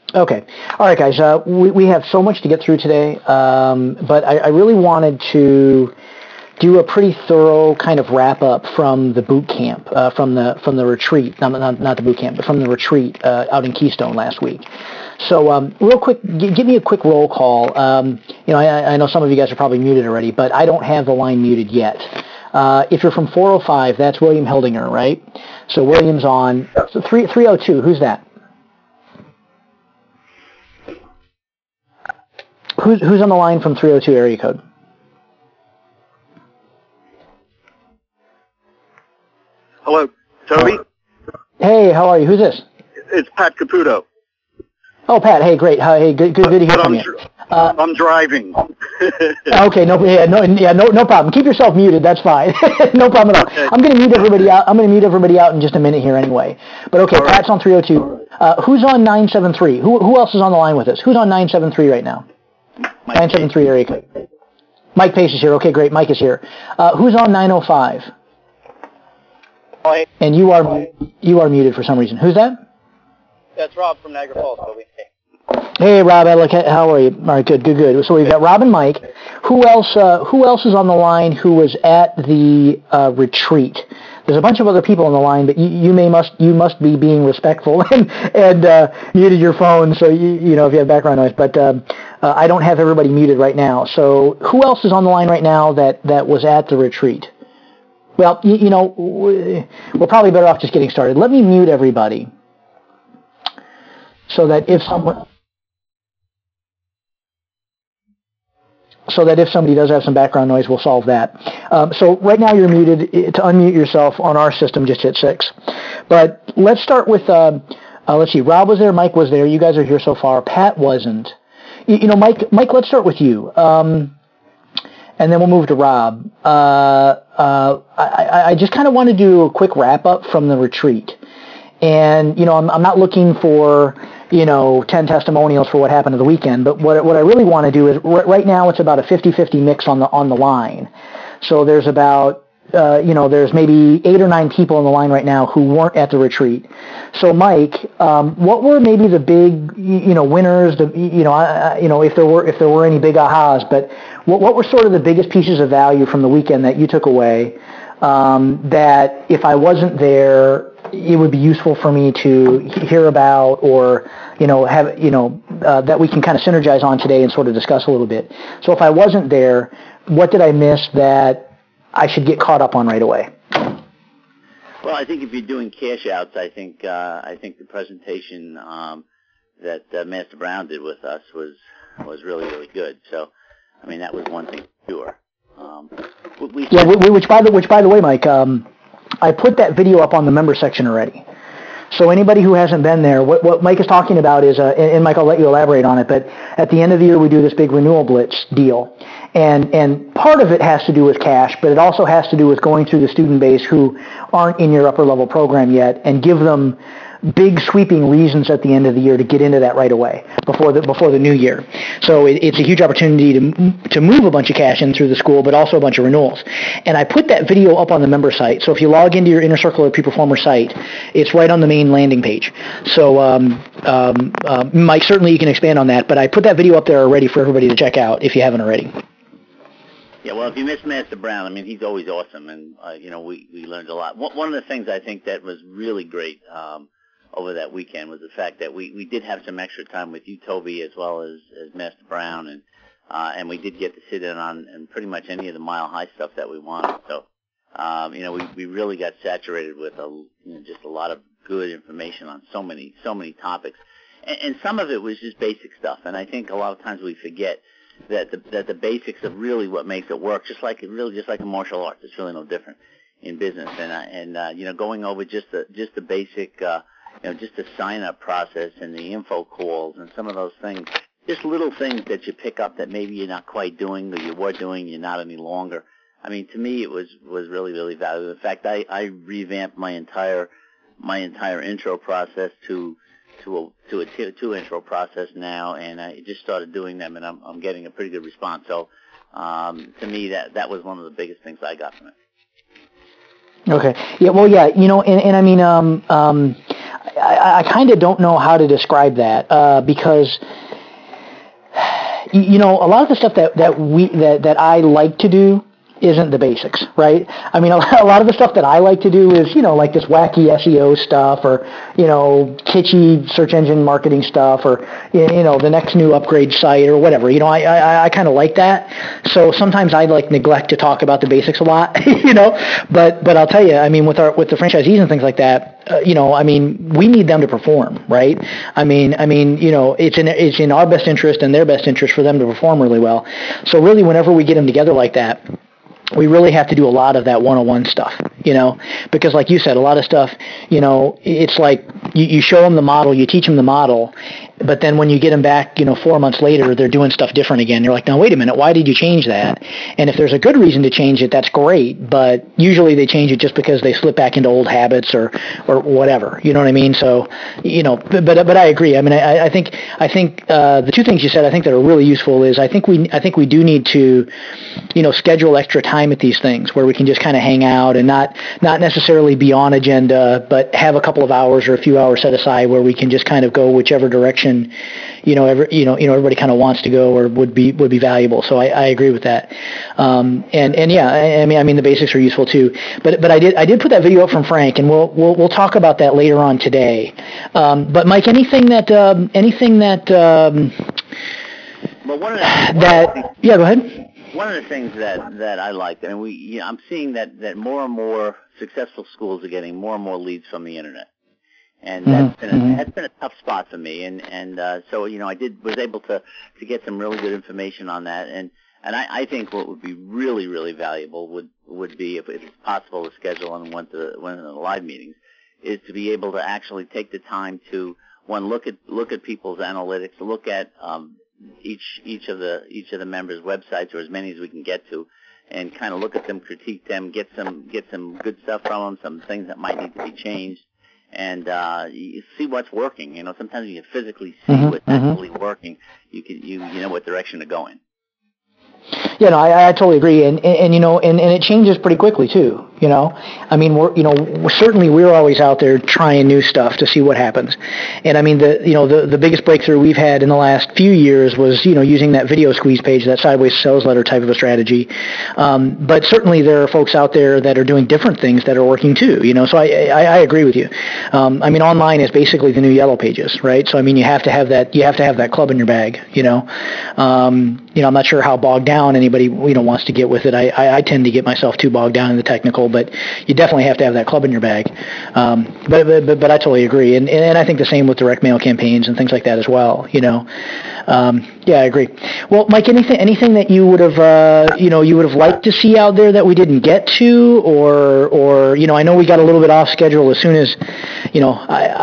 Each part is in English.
Okay. All right, guys. We have so much to get through today, but I really wanted to do a pretty thorough kind of wrap up from the boot camp, from the retreat, not the boot camp, but from the retreat out in Keystone last week. So real quick, give me a quick roll call. I know some of you guys are probably muted already, but I don't have the line muted yet. If you're from 405, that's William Heldinger, right? So William's on. So 302, who's that? Who's on the line from 302 area code? Hello, Toby? Hey, how are you? Who's this? It's Pat Caputo. Oh, Pat. Hey, great. Hey, good to hear from you. I'm driving. Okay, no problem. Keep yourself muted. That's fine. No problem at all. Okay. I'm going to mute everybody out. I'm going to mute everybody out in just a minute here anyway. But okay, All Pat's on 302. Who's on 973? Who else is on the line with us? Who's on 973 right now? Mike 973 area code. Mike Pace is here. Okay, great. Mike is here. Who's on 905? Oh, hey. And you are muted for some reason. Who's that? That's Rob from Niagara Falls, Toby. Hey, Rob. How are you? All right, good. So we've got Rob and Mike. Who else is on the line who was at the retreat? There's a bunch of other people on the line, but you must be being respectful and muted your phone, so you know if you have background noise. But I don't have everybody muted right now. So who else is on the line right now that was at the retreat? Well, we're probably better off just getting started. Let me mute everybody so that if somebody does have some background noise, we'll solve that. So right now you're muted. To unmute yourself on our system, just hit 6. But let's start with, let's see, Rob was there, Mike was there. You guys are here so far. Pat wasn't. Mike, let's start with you. And then we'll move to Rob. I just kind of want to do a quick wrap up from the retreat. And, I'm not looking for, 10 testimonials for what happened to the weekend, but what I really want to do is, right now it's about a 50-50 mix on the line. So there's about, there's maybe 8 or 9 people on the line right now who weren't at the retreat. So Mike, what were maybe the big, winners, if there were any big ahas, but what were sort of the biggest pieces of value from the weekend that you took away, that if I wasn't there, it would be useful for me to hear about, or that we can kind of synergize on today and sort of discuss a little bit. So if I wasn't there, what did I miss that I should get caught up on right away? Well, I think if you're doing cash outs, I think the presentation that Master Brown did with us was really, really good. So, I mean, that was one thing for sure. Which by the way, Mike, I put that video up on the member section already. So anybody who hasn't been there, what Mike is talking about is, and Mike, I'll let you elaborate on it, but at the end of the year we do this big renewal blitz deal. And part of it has to do with cash, but it also has to do with going through the student base who aren't in your upper level program yet and give them big sweeping reasons at the end of the year to get into that right away before the new year. So it's a huge opportunity to move a bunch of cash in through the school, but also a bunch of renewals. And I put that video up on the member site. So if you log into your Inner Circle of Pre-Performer site, it's right on the main landing page. So Mike, certainly you can expand on that, but I put that video up there already for everybody to check out if you haven't already. Yeah, well, if you miss Master Brown, I mean, he's always awesome, and we learned a lot. One of the things I think that was really great over that weekend was the fact that we did have some extra time with you, Toby, as well as Master Brown, and we did get to sit in on pretty much any of the Mile High stuff that we wanted. So, we really got saturated with just a lot of good information on so many topics, and some of it was just basic stuff. And I think a lot of times we forget that the basics of really what makes it work, just like a martial arts, it's really no different in business. And going over just the basic. Just the sign-up process and the info calls and some of those things, just little things that you pick up that maybe you're not quite doing or you were doing, you're not any longer. I mean, to me, it was really, really valuable. In fact, I revamped my entire intro process to a tier 2 intro process now, and I just started doing them, and I'm getting a pretty good response. So, to me, that was one of the biggest things I got from it. Okay. Yeah. Well, yeah. And I mean, I kind of don't know how to describe that because you know, a lot of the stuff that I like to do isn't the basics, right? I mean, a lot of the stuff that I like to do is, you know, like this wacky SEO stuff or, you know, kitschy search engine marketing stuff or, you know, the next new upgrade site or whatever. You know, I kind of like that. So sometimes I like neglect to talk about the basics a lot, you know, but I'll tell you, I mean, with the franchisees and things like that, you know, I mean, we need them to perform, right? I mean, you know, it's in our best interest and their best interest for them to perform really well. So really, whenever we get them together like that, we really have to do a lot of that one-on-one stuff, you know, because like you said, a lot of stuff, you know, it's like you show them the model, you teach them the model, but then when you get them back, you know, 4 months later, they're doing stuff different again. You're like, now, wait a minute, why did you change that? And if there's a good reason to change it, that's great, but usually they change it just because they slip back into old habits or whatever, you know what I mean? So, you know, but I agree. I mean, I think the two things you said, I think that are really useful is I think we do need to, you know, schedule extra time at these things where we can just kind of hang out and not necessarily be on agenda, but have a couple of hours or a few hours set aside where we can just kind of go whichever direction, you know, everybody kind of wants to go or would be valuable. So I agree with that. And yeah, I mean the basics are useful too. But I did put that video up from Frank, and we'll talk about that later on today. But Mike, anything that well, yeah, go ahead. One of the things that I like, and I'm seeing that more and more successful schools are getting more and more leads from the internet, and that's been a tough spot for me. And so you know, I was able to get some really good information on that, and I think what would be really, really valuable would be if it's possible to schedule on one of the live meetings, is to be able to actually take the time to look at people's analytics, look at each of the members' websites, or as many as we can get to, and kind of look at them, critique them, get some good stuff from them, some things that might need to be changed, and you see what's working. You know, sometimes you can physically see what's actually working. You know what direction to go in. Yeah, no, I totally agree, and you know, and it changes pretty quickly too. You know, I mean, we're always out there trying new stuff to see what happens, and I mean, the biggest breakthrough we've had in the last few years was, you know, using that video squeeze page, that sideways sales letter type of a strategy. But certainly there are folks out there that are doing different things that are working too. You know, so I agree with you. I mean, online is basically the new Yellow Pages, right? So I mean, you have to have that club in your bag. You know, I'm not sure how bogged down anybody wants to get with it. I tend to get myself too bogged down in the technical, but you definitely have to have that club in your bag. But I totally agree, and I think the same with direct mail campaigns and things like that as well. You know, yeah, I agree. Well, Mike, anything that you would have liked to see out there that we didn't get to, or you know, I know we got a little bit off schedule as soon as, you know,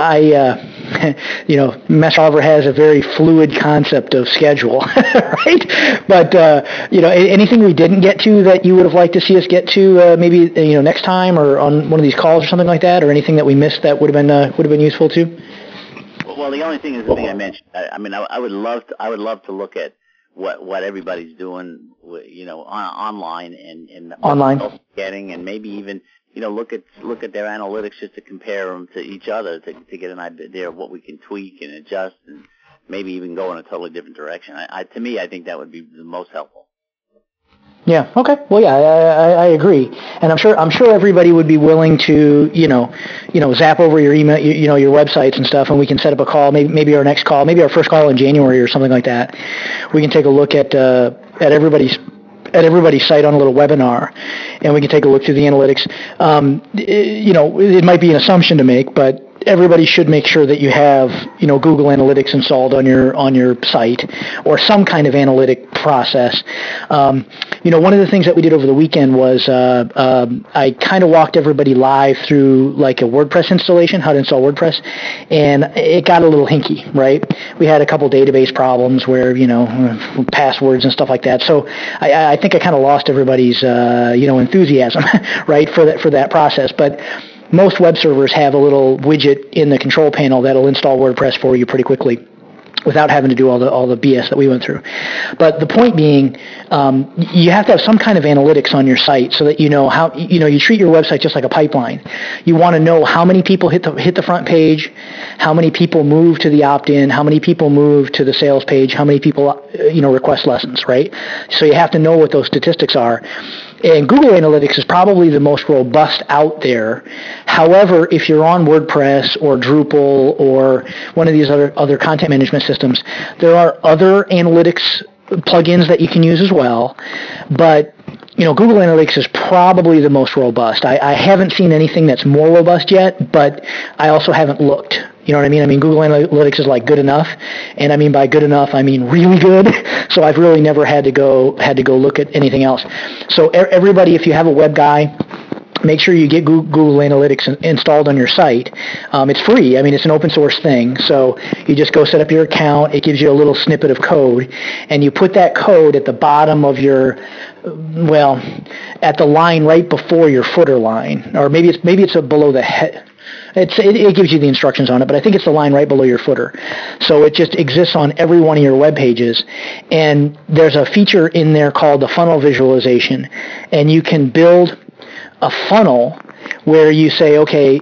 you know, Master Oliver has a very fluid concept of schedule, right? But you know, anything we didn't get to that you would have liked to see us get to, maybe, you know, next time or on one of these calls or something like that, or anything that we missed that would have been useful too? Well, the only thing is the thing I mentioned. I mean, I would love to look at what everybody's doing, you know, online and online what getting, and maybe even, you know, look at their analytics just to compare them to each other to get an idea of what we can tweak and adjust, and maybe even go in a totally different direction. To me, I think that would be the most helpful. Yeah. Okay. Well, yeah, I agree, and I'm sure everybody would be willing to, you know, zap over your email, you know, your websites and stuff, and we can set up a call, maybe our next call, maybe our first call in January or something like that. We can take a look at everybody's site on a little webinar, and we can take a look through the analytics. You know, it might be an assumption to make, but everybody should make sure that you have, you know, Google Analytics installed on your site, or some kind of analytic process. You know, one of the things that we did over the weekend was I kind of walked everybody live through like a WordPress installation, how to install WordPress, and it got a little hinky, right? We had a couple database problems where, you know, passwords and stuff like that. So I think I kind of lost everybody's you know, enthusiasm, right, for that process. But most web servers have a little widget in the control panel that'll install WordPress for you pretty quickly. without having to do all the BS that we went through. But the point being, you have to have some kind of analytics on your site so that you know how, you treat your website just like a pipeline. You want to know how many people hit the front page, how many people move to the opt-in, how many people move to the sales page, how many people request lessons, right? So you have to know what those statistics are. And Google Analytics is probably the most robust out there. However, if you're on WordPress or Drupal or one of these other content management systems, there are other analytics plugins that you can use as well. But Google Analytics is probably the most robust. I haven't seen anything that's more robust yet, but I also haven't looked. You know what I mean? I mean, Google Analytics is like good enough, and I mean by good enough, I mean really good. So I've really never had to go look at anything else. So everybody, if you have a web guy, make sure you get Google Analytics installed on your site. It's free. I mean, it's an open source thing. So you just go set up your account. It gives you a little snippet of code, and you put that code at the bottom of your, at the line right before your footer line, or maybe it's below the head. It gives you the instructions on it, but I think it's the line right below your footer. So it just exists on every one of your web pages, and there's a feature in there called the funnel visualization, and you can build a funnel where you say, okay,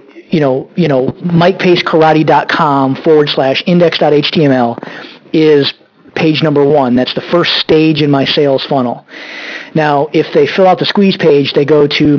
MikePaceKarate.com/index.html is page number 1. That's the first stage in my sales funnel. Now, if they fill out the squeeze page, they go to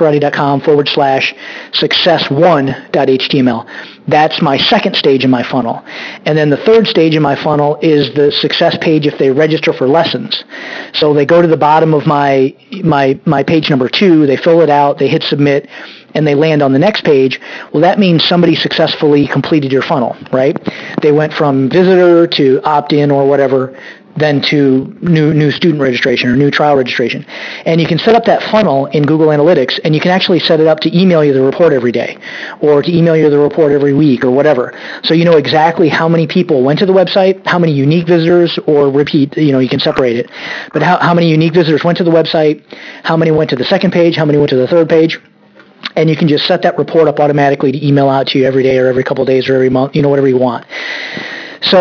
MikePaceKarate.com/success1.html. That's my second stage in my funnel. And then the third stage in my funnel is the success page if they register for lessons. So they go to the bottom of my page number 2, they fill it out, they hit submit, and they land on the next page. Well, that means somebody successfully completed your funnel, right? They went from visitor to opt-in or whatever, then to new student registration or new trial registration. And you can set up that funnel in Google Analytics, and you can actually set it up to email you the report every day or to email you the report every week or whatever. So you know exactly how many people went to the website, how many unique visitors, or repeat, you can separate it. But how many unique visitors went to the website, how many went to the second page, how many went to the third page. And you can just set that report up automatically to email out to you every day or every couple of days or every month, whatever you want. So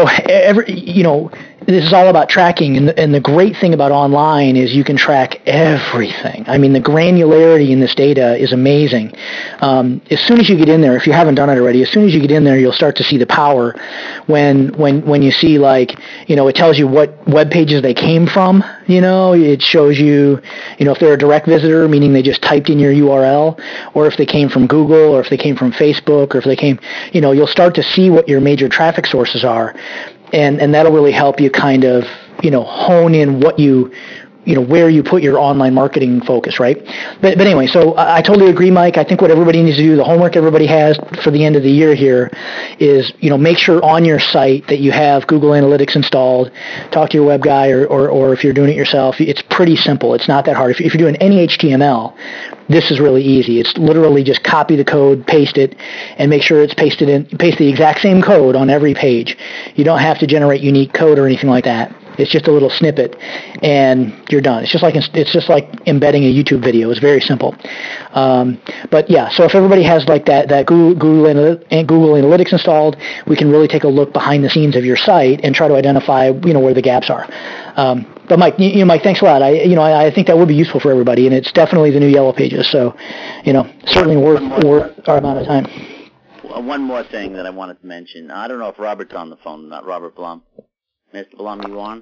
this is all about tracking, and the great thing about online is you can track everything. I mean, the granularity in this data is amazing. As soon as you get in there, if you haven't done it already, as soon as you get in there, you'll start to see the power when you see, it tells you what web pages they came from. It shows you, if they're a direct visitor, meaning they just typed in your URL, or if they came from Google, or if they came from Facebook, or if they came, you'll start to see what your major traffic sources are. And that'll really help you kind of, hone in what where you put your online marketing focus, right? But anyway, so I totally agree, Mike. I think what everybody needs to do, the homework everybody has for the end of the year here is, make sure on your site that you have Google Analytics installed. Talk to your web guy or if you're doing it yourself. It's pretty simple. It's not that hard. If you're doing any HTML, this is really easy. It's literally just copy the code, paste it, and make sure it's paste the exact same code on every page. You don't have to generate unique code or anything like that. It's just a little snippet, and you're done. It's just like embedding a YouTube video. It's very simple. But yeah, so if everybody has that Google Analytics installed, we can really take a look behind the scenes of your site and try to identify where the gaps are. But Mike, Mike, thanks a lot. I think that would be useful for everybody, and it's definitely the new Yellow Pages. So, certainly worth our amount of time. One more thing that I wanted to mention. I don't know if Robert's on the phone, not Robert Blum. Mr. Blum, you on?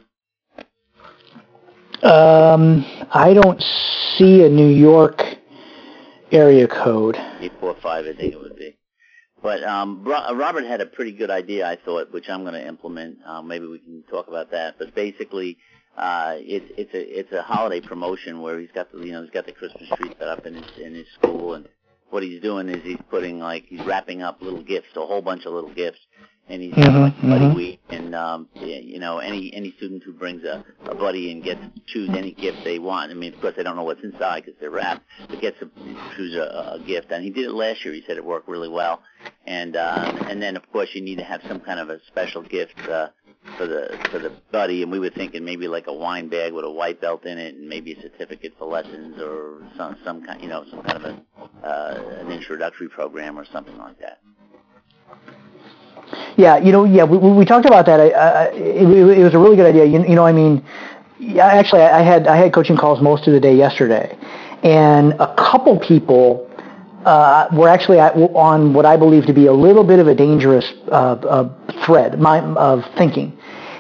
I don't see a New York area code. 845, I think it would be. But Robert had a pretty good idea, I thought, which I'm going to implement. Maybe we can talk about that. But basically, it's a holiday promotion where he's got the Christmas tree set up in his school, and what he's doing is he's wrapping up little gifts, a whole bunch of little gifts. And he's got buddy week, and any student who brings a buddy and gets to choose any gift they want. I mean, of course, they don't know what's inside because they're wrapped, but gets to choose a gift. And he did it last year. He said it worked really well. And then of course you need to have some kind of a special gift for the buddy. And we were thinking maybe like a wine bag with a white belt in it, and maybe a certificate for lessons or some kind of an introductory program or something like that. Yeah, we talked about that. It was a really good idea. I mean, yeah, actually, I had coaching calls most of the day yesterday, and a couple people were actually on what I believe to be a little bit of a dangerous thread of thinking.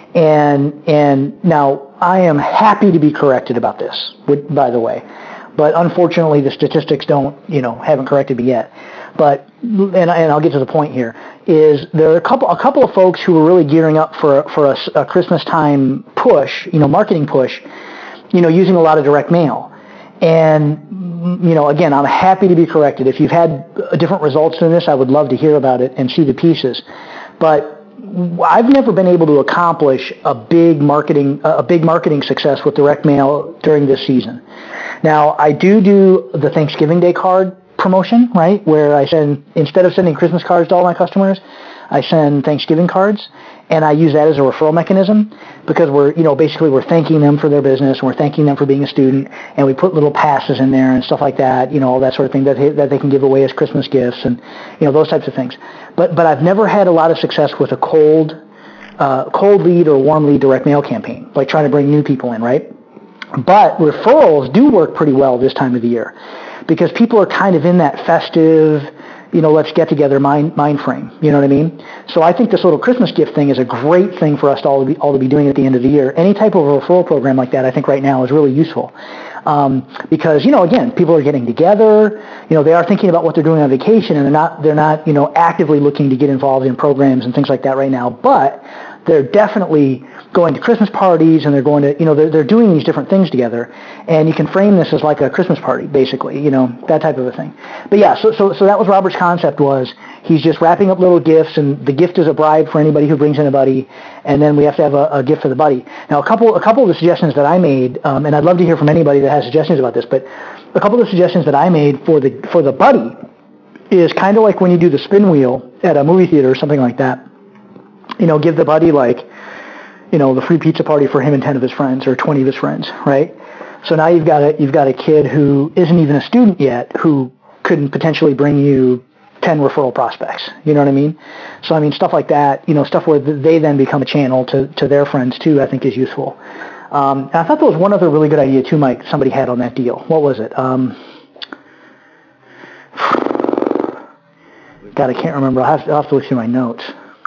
And now I am happy to be corrected about this, by the way, but unfortunately the statistics haven't corrected me yet. But and I'll get to the point here. Is there are a couple of folks who are really gearing up for a Christmas time push, marketing push, using a lot of direct mail. And again, I'm happy to be corrected. If you've had different results than this, I would love to hear about it and see the pieces. But I've never been able to accomplish a big marketing success with direct mail during this season. Now, I do the Thanksgiving Day card promotion, right, where I instead of sending Christmas cards to all my customers, I send Thanksgiving cards, and I use that as a referral mechanism because we're thanking them for their business, and we're thanking them for being a student, and we put little passes in there and stuff like that, all that sort of thing that they can give away as Christmas gifts and, those types of things. But I've never had a lot of success with a cold lead or warm lead direct mail campaign, like trying to bring new people in, right? But referrals do work pretty well this time of the year because people are kind of in that festive, let's get together mind frame. You know what I mean? So I think this little Christmas gift thing is a great thing for us to all to be doing at the end of the year. Any type of a referral program like that, I think right now is really useful. Because, again, people are getting together, they are thinking about what they're doing on vacation, and they're not, actively looking to get involved in programs and things like that right now, but they're definitely going to Christmas parties, and they're going to, they're doing these different things together, and you can frame this as like a Christmas party, basically, that type of a thing. But yeah, so that was Robert's concept was he's just wrapping up little gifts, and the gift is a bribe for anybody who brings in a buddy, and then we have to have a gift for the buddy. Now, a couple of the suggestions that I made, and I'd love to hear from anybody that has suggestions about this, but a couple of the suggestions that I made for the buddy is kind of like when you do the spin wheel at a movie theater or something like that. Give the buddy the free pizza party for him and 10 of his friends or 20 of his friends, right? So now you've got a kid who isn't even a student yet who could potentially bring you 10 referral prospects. You know what I mean? So I mean stuff like that, stuff where they then become a channel to their friends too, I think is useful. And I thought there was one other really good idea too, Mike, somebody had on that deal. What was it? God, I can't remember. I'll have to look through my notes.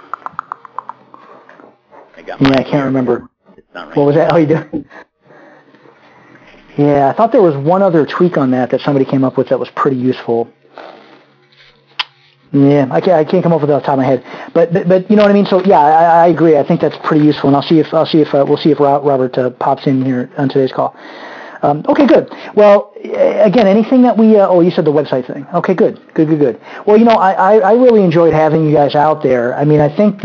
I can't remember. What was that? Oh, you do? Yeah, I thought there was one other tweak on that somebody came up with that was pretty useful. Yeah, I can't come up with it off the top of my head, but you know what I mean. So yeah, I agree. I think that's pretty useful, and we'll see if Robert pops in here on today's call. Okay, good. Well, again, anything that we you said the website thing. Okay, good. Well, I really enjoyed having you guys out there. I mean, I think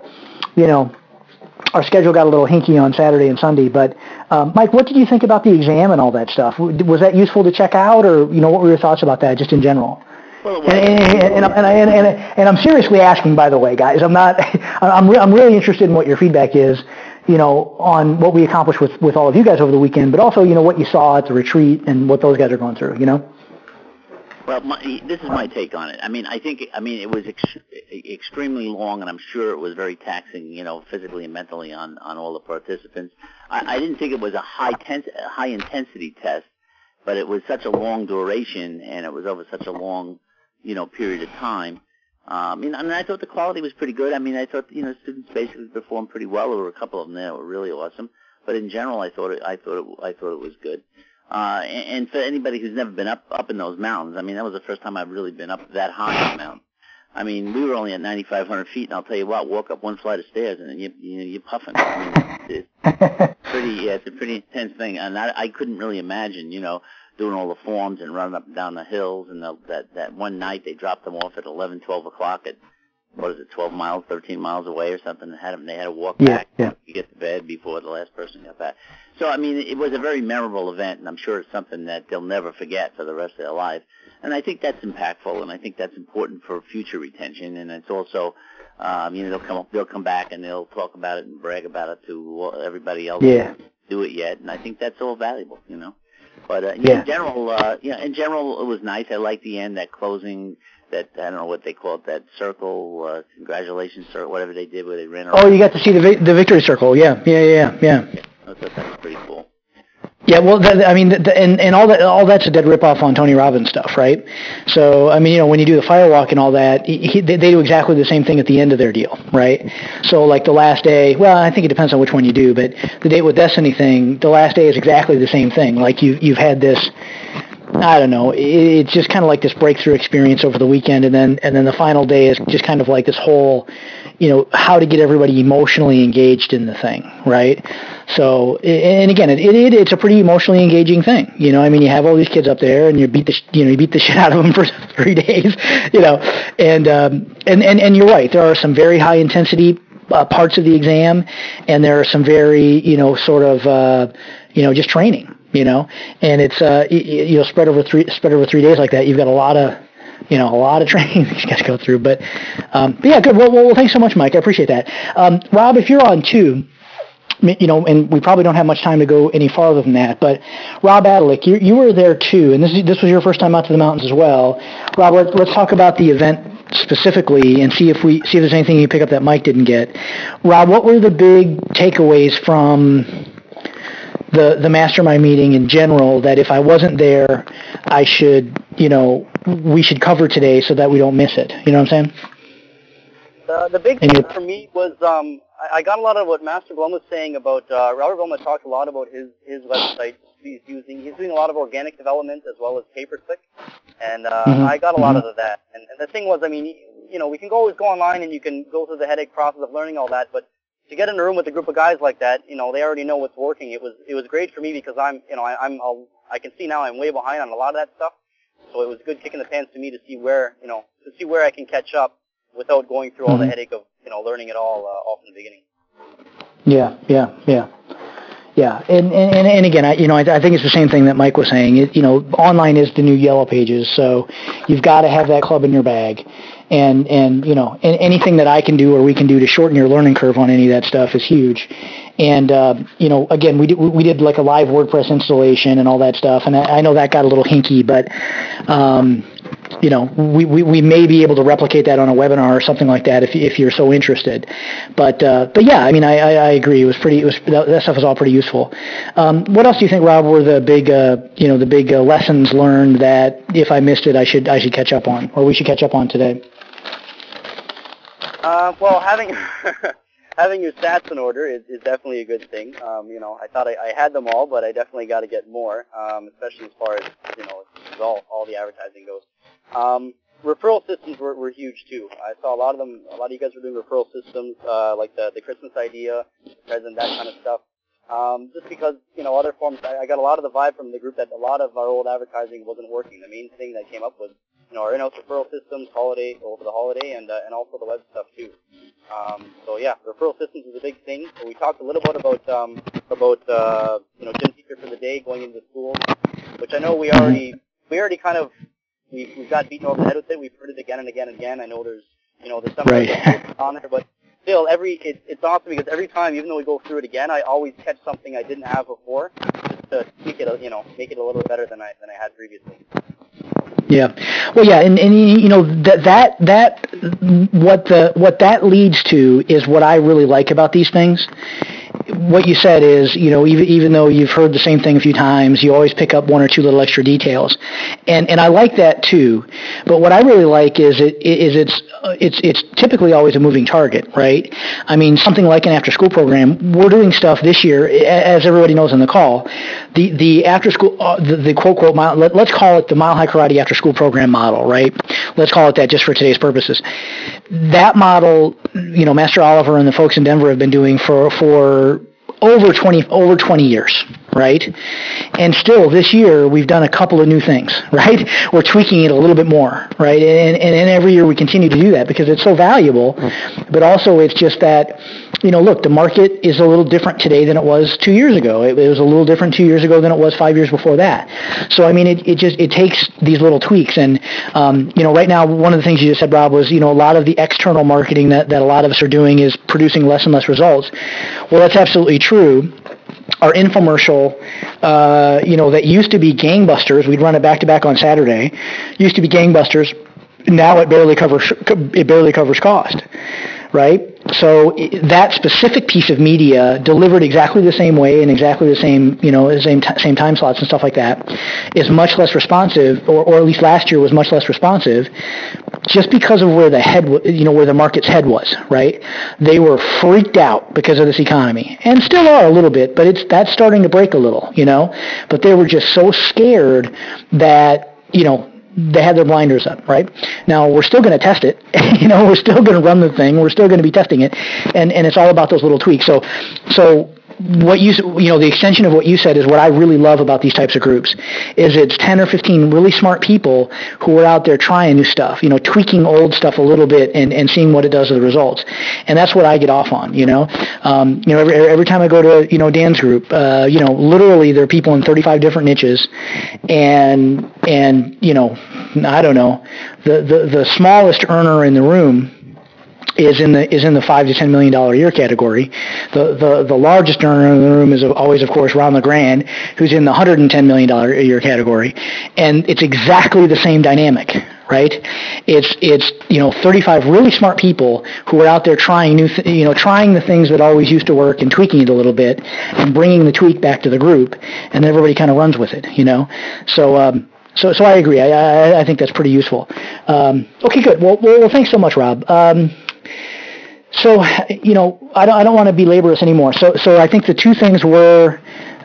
our schedule got a little hinky on Saturday and Sunday, but Mike, what did you think about the exam and all that stuff? Was that useful to check out, or what were your thoughts about that, just in general? Well, and I'm seriously asking, by the way, guys. I'm really interested in what your feedback is, on what we accomplished with all of you guys over the weekend, but also, what you saw at the retreat and what those guys are going through, Well, this is my take on it. I mean, it was extremely long, and I'm sure it was very taxing, physically and mentally on all the participants. I didn't think it was a high intensity test, but it was such a long duration, and it was over such a long, period of time. I thought the quality was pretty good. I mean, I thought, students basically performed pretty well. There were a couple of them there that were really awesome, but in general, I thought it was good. And for anybody who's never been up in those mountains, I mean, that was the first time I've really been up that high on a mountain. I mean, we were only at 9,500 feet, and I'll tell you what, walk up one flight of stairs, and then you're puffing. I mean, it's a pretty intense thing, and I couldn't really imagine, doing all the forms and running up and down the hills, and that one night they dropped them off at 11, 12 o'clock at, 12 miles, 13 miles away or something, and they had to walk back to get to bed before the last person got back. So, I mean, it was a very memorable event, and I'm sure it's something that they'll never forget for the rest of their life. And I think that's impactful, and I think that's important for future retention, and it's also, they'll come back and they'll talk about it and brag about it to everybody else who didn't do it yet, and I think that's all valuable, But in general, it was nice. I liked the end, that closing that, I don't know what they call it, that circle, congratulations circle, whatever they did where they ran around. Oh, you got to see the victory circle. Yeah. I thought that was pretty cool. Yeah, well, and all that's a dead ripoff on Tony Robbins stuff, right? So, I mean, when you do the firewalk and all that, they do exactly the same thing at the end of their deal, right? So, like the last day, well, I think it depends on which one you do, but the Date with Destiny thing, the last day is exactly the same thing. Like you've had this, I don't know, it's just kind of like this breakthrough experience over the weekend, and then the final day is just kind of like this whole, how to get everybody emotionally engaged in the thing, right? So, and again, it's a pretty emotionally engaging thing. I mean, you have all these kids up there, and you beat the shit out of them for 3 days, and you're right. There are some very high intensity parts of the exam, and there are some very, just training, and it's spread over 3 days like that. You've got a lot of training that you guys go through, but yeah, good. Well, thanks so much, Mike. I appreciate that. Rob, if you're on too, and we probably don't have much time to go any farther than that, but Rob Adelick, you were there too, and this was your first time out to the mountains as well. Rob, let's talk about the event specifically and see if there's anything you pick up that Mike didn't get. Rob, what were the big takeaways from the mastermind meeting in general that if I wasn't there, I should, we should cover today so that we don't miss it? You know what I'm saying? The big thing for me was I got a lot of what Master Blum was saying about Robert Blum talked a lot about his website he's using. He's doing a lot of organic development as well as pay-per-click, and I got a lot of that. And the thing was, I mean, we can always go online and you can go through the headache process of learning all that, but to get in a room with a group of guys like that, they already know what's working. It was great for me because I can see now I'm way behind on a lot of that stuff. So it was a good kick in the pants to me to see where I can catch up without going through all the headache of learning it all from the beginning. Yeah, and again, I think it's the same thing that Mike was saying. Online is the new Yellow Pages, so you've got to have that club in your bag. And anything that I can do or we can do to shorten your learning curve on any of that stuff is huge. And again, we did like a live WordPress installation and all that stuff, and I know that got a little hinky, but we may be able to replicate that on a webinar or something like that if you're so interested. But yeah, I mean, I agree. That stuff was all pretty useful. What else do you think, Rob, were the big lessons learned that if I missed it, I should catch up on, or we should catch up on today? Well, having your stats in order is definitely a good thing. I thought I had them all, but I definitely got to get more, especially as far as all the advertising goes. Referral systems were huge too. I saw a lot of you guys were doing referral systems, like the Christmas idea, present, that kind of stuff. Just because, other forms, I got a lot of the vibe from the group that a lot of our old advertising wasn't working. The main thing that came up was, our in-house referral systems, over the holiday, and also the web stuff too. So yeah, referral systems is a big thing. So we talked a little bit about gym teacher for the day going into schools, which I know we already kind of, we've got beaten over the head with it. We've heard it again and again and again. I know there's some on there, but still, it's awesome because every time, even though we go through it again, I always catch something I didn't have before, just to make it a little bit better than I had previously. Yeah, well, yeah, and what that leads to is what I really like about these things. What you said is, even though you've heard the same thing a few times, you always pick up one or two little extra details, and I like that too. But what I really like is it's typically always a moving target, right? I mean, something like an after-school program. We're doing stuff this year, as everybody knows on the call. The after-school, the quote let's call it the Mile High Karate after-school program model, right? Let's call it that just for today's purposes. That model, Master Oliver and the folks in Denver have been doing for over 20 years, right? And still, this year, we've done a couple of new things, right? We're tweaking it a little bit more, right? And every year we continue to do that because it's so valuable, but also it's just that, look, the market is a little different today than it was 2 years ago. It was a little different 2 years ago than it was 5 years before that. So, I mean, it takes these little tweaks. And, right now, one of the things you just said, Rob, was, a lot of the external marketing that a lot of us are doing is producing less and less results. Well, that's absolutely true. Our infomercial, that used to be gangbusters. We'd run it back-to-back on Saturday. Used to be gangbusters. now it barely covers cost, right? So that specific piece of media delivered exactly the same way and exactly the same, same time slots and stuff like that is much less responsive, or at least last year was much less responsive, just because of where where the market's head was, right? They were freaked out because of this economy, and still are a little bit, but that's starting to break a little, But they were just so scared that, they had their blinders up, right? Now, we're still going to test it. We're still going to run the thing. We're still going to be testing it. And it's all about those little tweaks. So what the extension of what you said is what I really love about these types of groups is it's 10 or 15 really smart people who are out there trying new stuff, tweaking old stuff a little bit and seeing what it does to the results. And that's what I get off on, every time I go to, Dan's group, literally there are people in 35 different niches and I don't know, the smallest earner in the room is in the $5 to $10 million a year category. The largest earner in the room is always, of course, Ron LeGrand, who's in the $110 million a year category, and it's exactly the same dynamic, right? It's 35 really smart people who are out there trying trying the things that always used to work and tweaking it a little bit and bringing the tweak back to the group, and then everybody kind of runs with it, So I agree. I think that's pretty useful. Okay, good. Well, thanks so much, Rob. So, I don't want to belabor us anymore. So I think the two things were,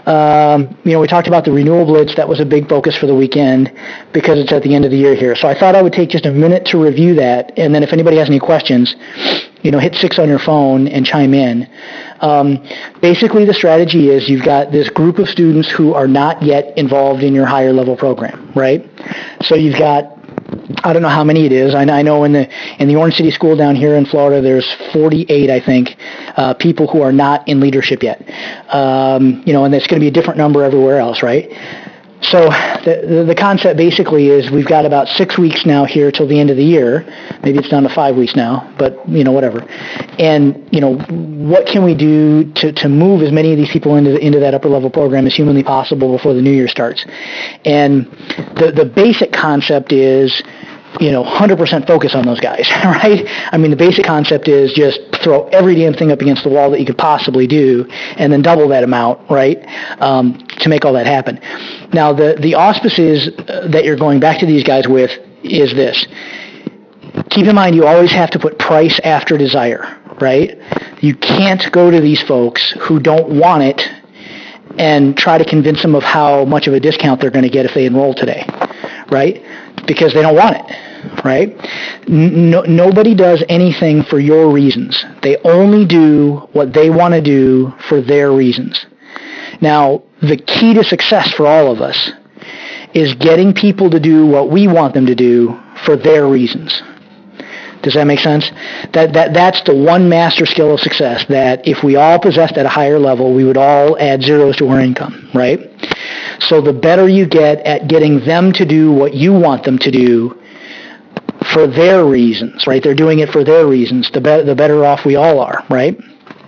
we talked about the renewal blitz. That was a big focus for the weekend because it's at the end of the year here. So I thought I would take just a minute to review that, and then if anybody has any questions, hit 6 on your phone and chime in. Basically, the strategy is you've got this group of students who are not yet involved in your higher level program, right? So you've got, I don't know how many it is. I know in the Orange City School down here in Florida, there's 48, I think, people who are not in leadership yet. And it's going to be a different number everywhere else, right? So the concept basically is we've got about 6 weeks now here till the end of the year. Maybe it's down to 5 weeks now, but whatever. And what can we do to move as many of these people into that upper level program as humanly possible before the new year starts? And the basic concept is 100% focus on those guys, right? I mean, the basic concept is just throw every damn thing up against the wall that you could possibly do, and then double that amount, right, to make all that happen. Now, the auspices that you're going back to these guys with is this. Keep in mind, you always have to put price after desire, right? You can't go to these folks who don't want it and try to convince them of how much of a discount they're going to get if they enroll today, right? Because they don't want it, right? Nobody does anything for your reasons. They only do what they want to do for their reasons. Now, the key to success for all of us is getting people to do what we want them to do for their reasons. Does that make sense? That's the one master skill of success that if we all possessed at a higher level, we would all add zeros to our income, right? So the better you get at getting them to do what you want them to do for their reasons, right? They're doing it for their reasons. The better off we all are, right?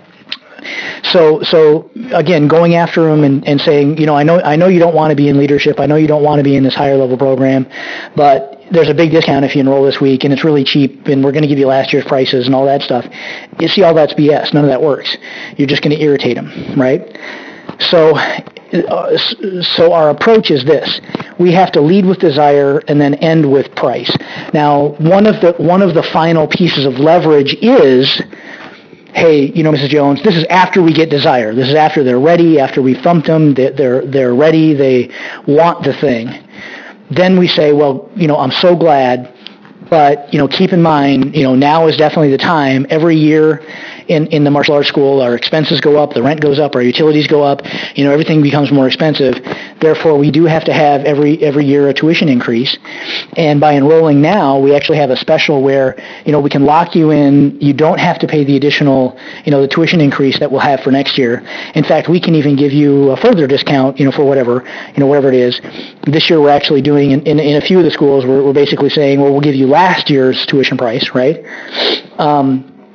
So again, going after them and saying, I know you don't want to be in leadership. I know you don't want to be in this higher level program, but there's a big discount if you enroll this week, and it's really cheap, and we're going to give you last year's prices and all that stuff. You see, all that's BS. None of that works. You're just going to irritate them, right? So our approach is this. We have to lead with desire and then end with price. Now, one of the final pieces of leverage is, hey, Mrs. Jones, this is after we get desire. This is after they're ready, after we thumped them, they're ready, they want the thing. Then we say, well, I'm so glad, but, keep in mind, now is definitely the time. Every year in the martial arts school, our expenses go up, the rent goes up, our utilities go up, everything becomes more expensive. Therefore, we do have to have every year a tuition increase. And by enrolling now, we actually have a special where, we can lock you in. You don't have to pay the additional, the tuition increase that we'll have for next year. In fact, we can even give you a further discount, for whatever it is. This year, we're actually doing, in a few of the schools, we're basically saying, well, we'll give you last year's tuition price, right?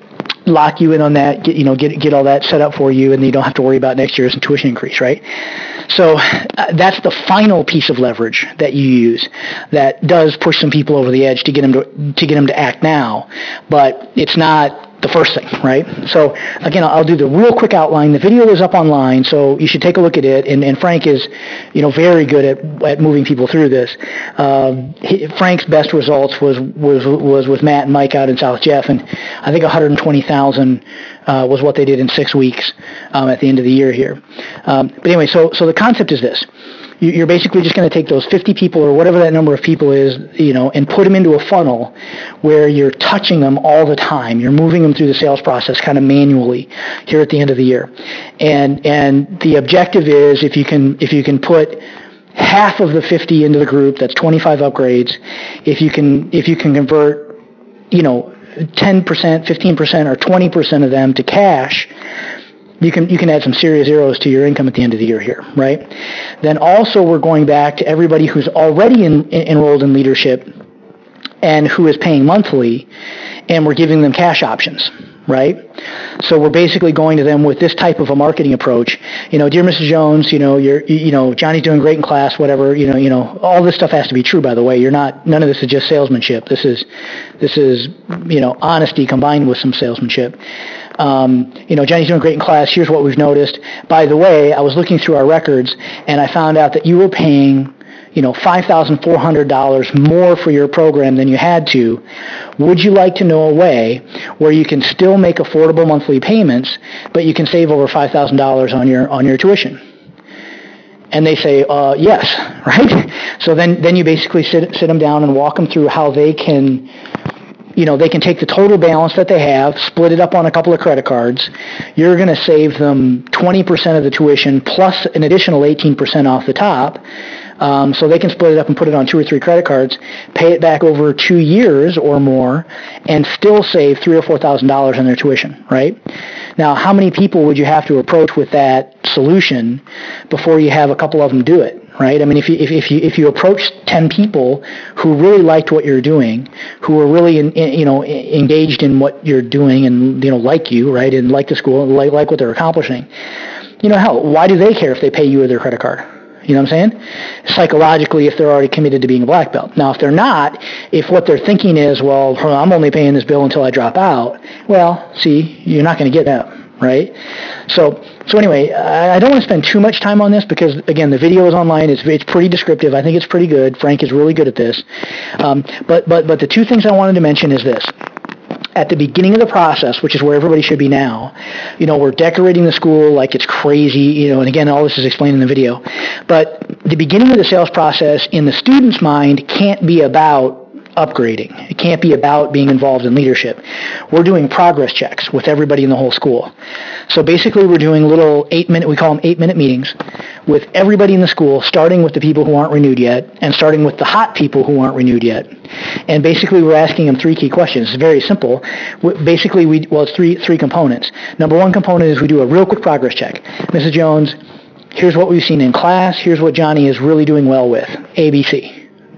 lock you in on that, get all that set up for you, and you don't have to worry about next year's tuition increase, right? So that's the final piece of leverage that you use that does push some people over the edge to get them to act now, but it's not the first thing, right? So again, I'll do the real quick outline. The video is up online, so you should take a look at it. And Frank is, very good at moving people through this. Frank's best results was with Matt and Mike out in South Jeff, and I think 120,000 was what they did in 6 weeks at the end of the year here. But anyway, so the concept is this. You're basically just going to take those 50 people or whatever that number of people is, and put them into a funnel where you're touching them all the time. You're moving them through the sales process kind of manually here at the end of the year. And the objective is if you can put half of the 50 into the group, that's 25 upgrades. If you can convert, 10%, 15%, or 20% of them to cash, you can add some serious zeros to your income at the end of the year here, right? Then also we're going back to everybody who's already enrolled in leadership and who is paying monthly, and we're giving them cash options, right? So we're basically going to them with this type of a marketing approach. Dear Mrs. Jones, Johnny's doing great in class, whatever, all this stuff has to be true, by the way. None of this is just salesmanship. This is honesty combined with some salesmanship. Johnny's doing great in class. Here's what we've noticed. By the way, I was looking through our records, and I found out that you were paying, $5,400 more for your program than you had to. Would you like to know a way where you can still make affordable monthly payments, but you can save over $5,000 on your tuition? And they say, yes, right? So then you basically sit them down and walk them through how they can take the total balance that they have, split it up on a couple of credit cards. You're going to save them 20% of the tuition plus an additional 18% off the top. So they can split it up and put it on 2 or 3 credit cards, pay it back over 2 years or more, and still save $3,000 or $4,000 on their tuition, right? Now, how many people would you have to approach with that solution before you have a couple of them do it, right? I mean, if you approach 10 people who really liked what you're doing, who are really engaged in what you're doing and like you, right, and like the school and like what they're accomplishing, hell, why do they care if they pay you with their credit card? You know what I'm saying? Psychologically, if they're already committed to being a black belt. Now, if they're not, if what they're thinking is, well, I'm only paying this bill until I drop out, well, see, you're not going to get that, right? So anyway, I don't want to spend too much time on this because, again, the video is online. It's pretty descriptive. I think it's pretty good. Frank is really good at this. But the 2 things I wanted to mention is this. At the beginning of the process, which is where everybody should be now, we're decorating the school like it's crazy, and again, all this is explained in the video. But the beginning of the sales process in the student's mind can't be about upgrading. It can't be about being involved in leadership. We're doing progress checks with everybody in the whole school. So basically we're doing little 8-minute, we call them 8-minute meetings with everybody in the school, starting with the people who aren't renewed yet and starting with the hot people who aren't renewed yet. And basically we're asking them 3 key questions. It's very simple. Basically, it's three components. Number 1 component is we do a real quick progress check. Mrs. Jones, here's what we've seen in class. Here's what Johnny is really doing well with. ABC.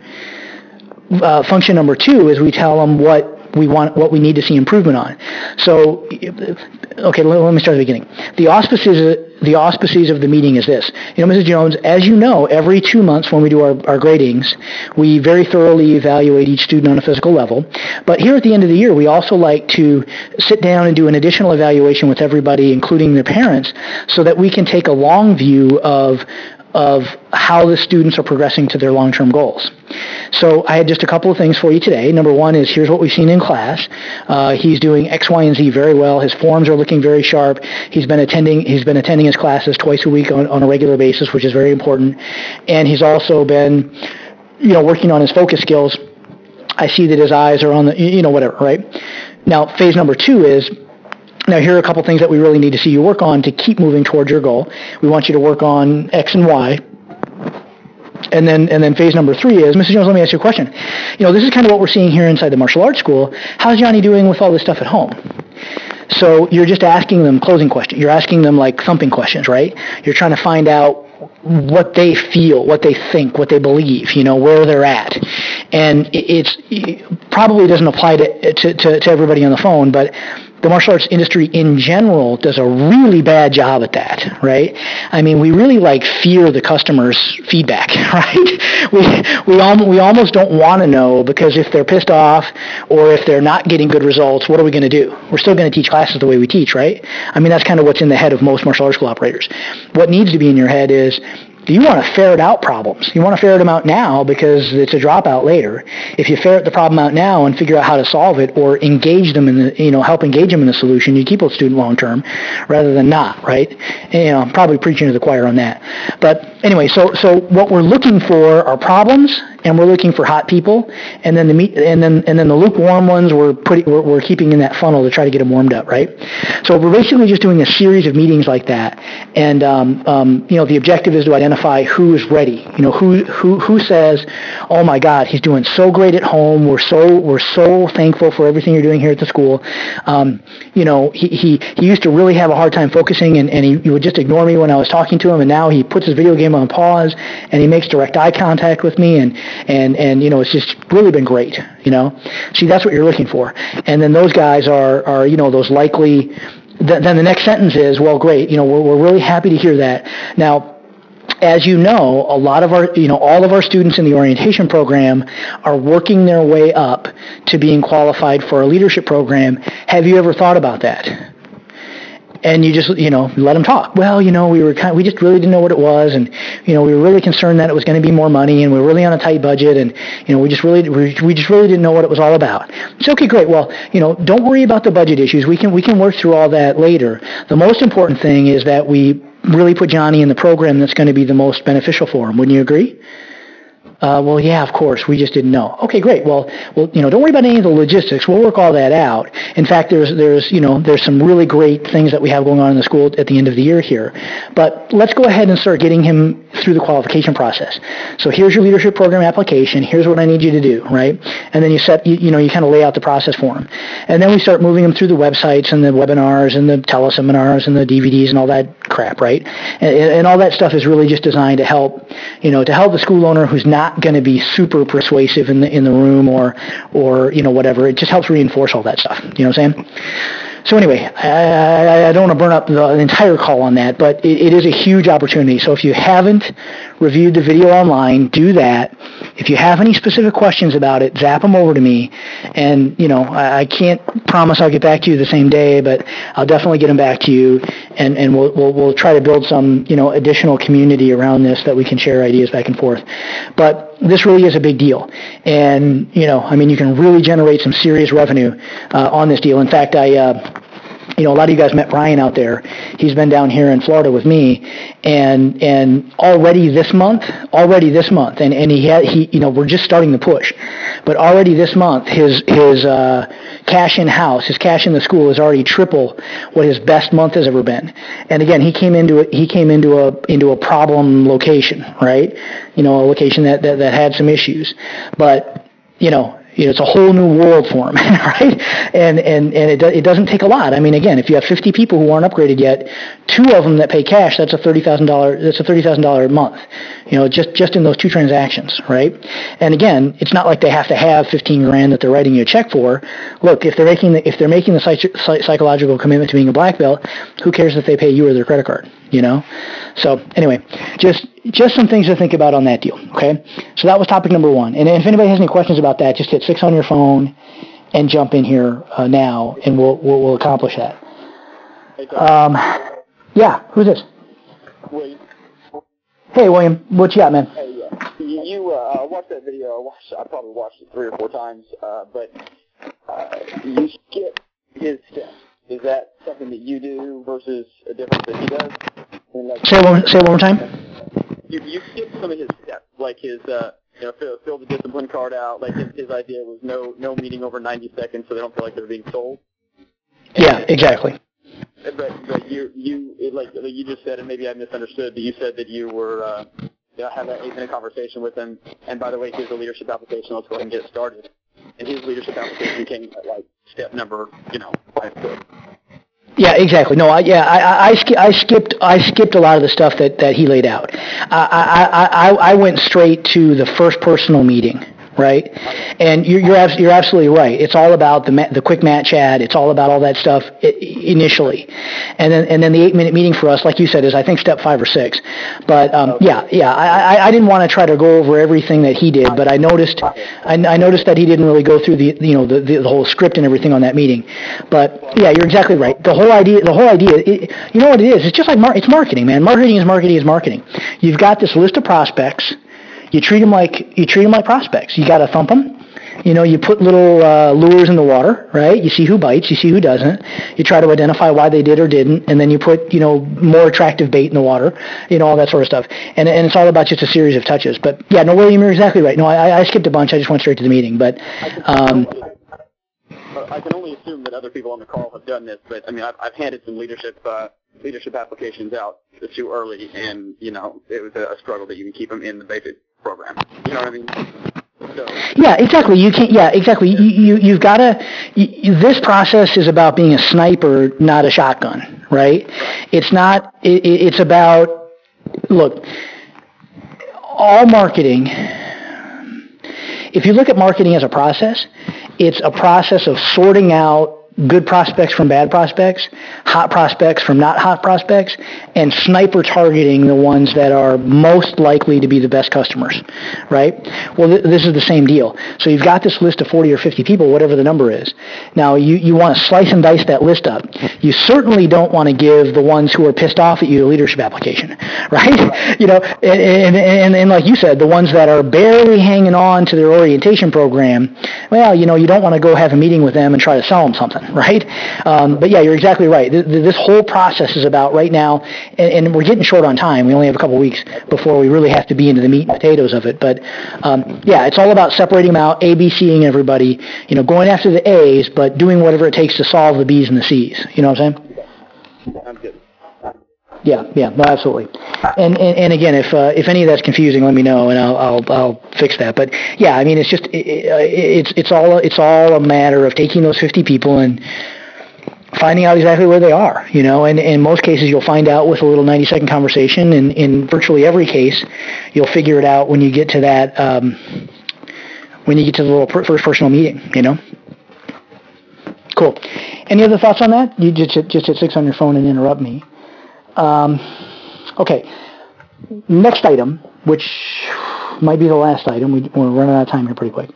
Function number 2 is we tell them what we need to see improvement on. So, okay, let me start at the beginning. The auspices of the meeting is this. Mrs. Jones, as you know, every 2 months when we do our gradings, we very thoroughly evaluate each student on a physical level. But here at the end of the year, we also like to sit down and do an additional evaluation with everybody, including their parents, so that we can take a long view of how the students are progressing to their long-term goals. So I had just a couple of things for you today. Number 1 is here's what we've seen in class. He's doing X, Y, and Z very well. His forms are looking very sharp. He's been attending his classes twice a week on a regular basis, which is very important. And he's also been, working on his focus skills. I see that his eyes are on the, whatever, right? Now, phase number 2 is, now, here are a couple things that we really need to see you work on to keep moving towards your goal. We want you to work on X and Y. And then phase number 3 is, Mrs. Jones, let me ask you a question. This is kind of what we're seeing here inside the martial arts school. How's Johnny doing with all this stuff at home? So you're just asking them closing questions. You're asking them like thumping questions, right? You're trying to find out what they feel, what they think, what they believe, where they're at. And it probably doesn't apply to everybody on the phone, but the martial arts industry in general does a really bad job at that, right? I mean, we really fear the customer's feedback, right? We almost don't want to know, because if they're pissed off or if they're not getting good results, what are we going to do? We're still going to teach classes the way we teach, right? I mean, that's kind of what's in the head of most martial arts school operators. What needs to be in your head is, do you want to ferret out problems? You want to ferret them out now because it's a dropout later. If you ferret the problem out now and figure out how to solve it, or engage them in the, help engage them in the solution, you keep a student long term rather than not, right? And, I'm probably preaching to the choir on that. But anyway, so what we're looking for are problems, and we're looking for hot people, and then the lukewarm ones we're keeping in that funnel to try to get them warmed up, right? So we're basically just doing a series of meetings like that, and the objective is to identify who is ready. Who says, "Oh my God, he's doing so great at home. We're so thankful for everything you're doing here at the school. He used to really have a hard time focusing, and he would just ignore me when I was talking to him, and now he puts his video game on pause and he makes direct eye contact with me, and it's just really been great." See, that's what you're looking for. And then those guys are those likely. Then the next sentence is, "Well, great. We're really happy to hear that." Now, as you know, a lot of our, all of our students in the orientation program are working their way up to being qualified for a leadership program. Have you ever thought about that? And you just, let them talk. Well, we just really didn't know what it was, and, we were really concerned that it was going to be more money, and we were really on a tight budget, and, we just really didn't know what it was all about. It's okay, great. Well, don't worry about the budget issues. We can work through all that later. The most important thing is that we really put Johnny in the program that's going to be the most beneficial for him. Wouldn't you agree? Well, yeah, of course. We just didn't know. Okay, great. Well, don't worry about any of the logistics. We'll work all that out. In fact, there's some really great things that we have going on in the school at the end of the year here. But let's go ahead and start getting him through the qualification process. So here's your leadership program application. Here's what I need you to do, right? And then you kind of lay out the process for him. And then we start moving him through the websites and the webinars and the teleseminars and the DVDs and all that crap, right? And all that stuff is really just designed to help the school owner who's not going to be super persuasive in the room or whatever. It just helps reinforce all that stuff. You know what I'm saying? So anyway, I don't want to burn up the entire call on that, but it is a huge opportunity. So if you haven't reviewed the video online, do that. If you have any specific questions about it, zap them over to me. And, I can't promise I'll get back to you the same day, but I'll definitely get them back to you. And we'll try to build some, additional community around this that we can share ideas back and forth. But this really is a big deal. And, you can really generate some serious revenue on this deal. In fact, a lot of you guys met Brian out there. He's been down here in Florida with me, and already this month, and we're just starting the push, but already this month, his cash in house, his cash in the school is already triple what his best month has ever been. And again, he came into a problem location, right? A location that had some issues, but it's a whole new world for him, right? And it doesn't take a lot. I mean, again, if you have 50 people who aren't upgraded yet, 2 of them that pay cash, that's a $30,000. That's a $30,000 a month. Just in those 2 transactions, right? And again, it's not like they have to have $15,000 that they're writing you a check for. Look, if they're making the psychological commitment to being a black belt, who cares if they pay you or their credit card? So anyway, just some things to think about on that deal. Okay, so that was topic number 1. And if anybody has any questions about that, just hit 6 on your phone and jump in here now, and we'll accomplish that. Yeah, who's this? William. Hey, William, what you got, man? Hey, you watched that video. I probably watched it 3 or 4 times, but you skip his steps. Is that something that you do versus a difference that he does? Say it one more time. You skip some of his steps, like his fill the discipline card out. Like his idea was no meeting over 90 seconds, so they don't feel like they're being sold. Yeah, exactly. But you just said, and maybe I misunderstood, but you said that you were have an 8-minute conversation with him. And by the way, here's the leadership application. Let's go ahead and get started. And his leadership application came at step number 5. Yeah, exactly. No, I skipped a lot of the stuff that he laid out. I went straight to the first personal meeting, right? And you're absolutely right. It's all about the quick match ad. It's all about all that stuff initially, and then the 8-minute meeting for us, like you said, is I think step 5 or 6. But I didn't want to try to go over everything that he did, but I noticed that he didn't really go through the whole script and everything on that meeting. But yeah, you're exactly right. The whole idea, you know what it is? It's just like it's marketing, man. Marketing is marketing. You've got this list of prospects. You treat them like prospects. You got to thump them. You put little lures in the water, right? You see who bites, you see who doesn't. You try to identify why they did or didn't, and then you put more attractive bait in the water, all that sort of stuff. And it's all about just a series of touches. But yeah, no, William, you're exactly right. No, I skipped a bunch. I just went straight to the meeting. But I can only assume that other people on the call have done this. But I mean, I've handed some leadership applications out too early, and it was a struggle to even keep them in the basic program. You know what I mean? So. Yeah, exactly. You can't. Yeah, exactly. You've got to. This process is about being a sniper, not a shotgun, right? It's not. It's about. Look, all marketing. If you look at marketing as a process, it's a process of sorting out good prospects from bad prospects, hot prospects from not hot prospects, and sniper targeting the ones that are most likely to be the best customers, right? Well, this is the same deal. So you've got this list of 40 or 50 people, whatever the number is. Now, you want to slice and dice that list up. You certainly don't want to give the ones who are pissed off at you a leadership application, right? And like you said, the ones that are barely hanging on to their orientation program, well, you don't want to go have a meeting with them and try to sell them something. Right? But yeah, you're exactly right. This whole process is about right now, and we're getting short on time. We only have a couple weeks before we really have to be into the meat and potatoes of it. But yeah, it's all about separating them out, ABCing everybody, going after the A's, but doing whatever it takes to solve the B's and the C's. You know what I'm saying? I'm good. Yeah, no, absolutely. And again, if any of that's confusing, let me know, and I'll fix that. But yeah, I mean, it's just it's all a matter of taking those 50 people and finding out exactly where they are, and in most cases you'll find out with a little 90-second conversation, and in virtually every case you'll figure it out when you get to that when you get to the little first personal meeting. Cool. Any other thoughts on that? You just hit 6 on your phone and interrupt me. Okay, next item, which might be the last item. We're running out of time here pretty quick.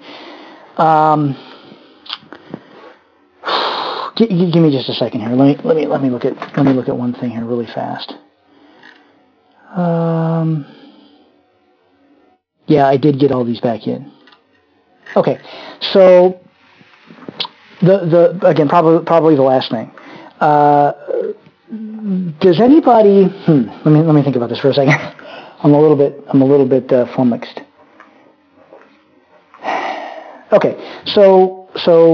Give me just a second here. Let me look at one thing here really fast. Yeah, I did get all these back in. Okay, so the again probably the last thing. Does anybody? Let me think about this for a second. I'm a little bit flummoxed. Okay, so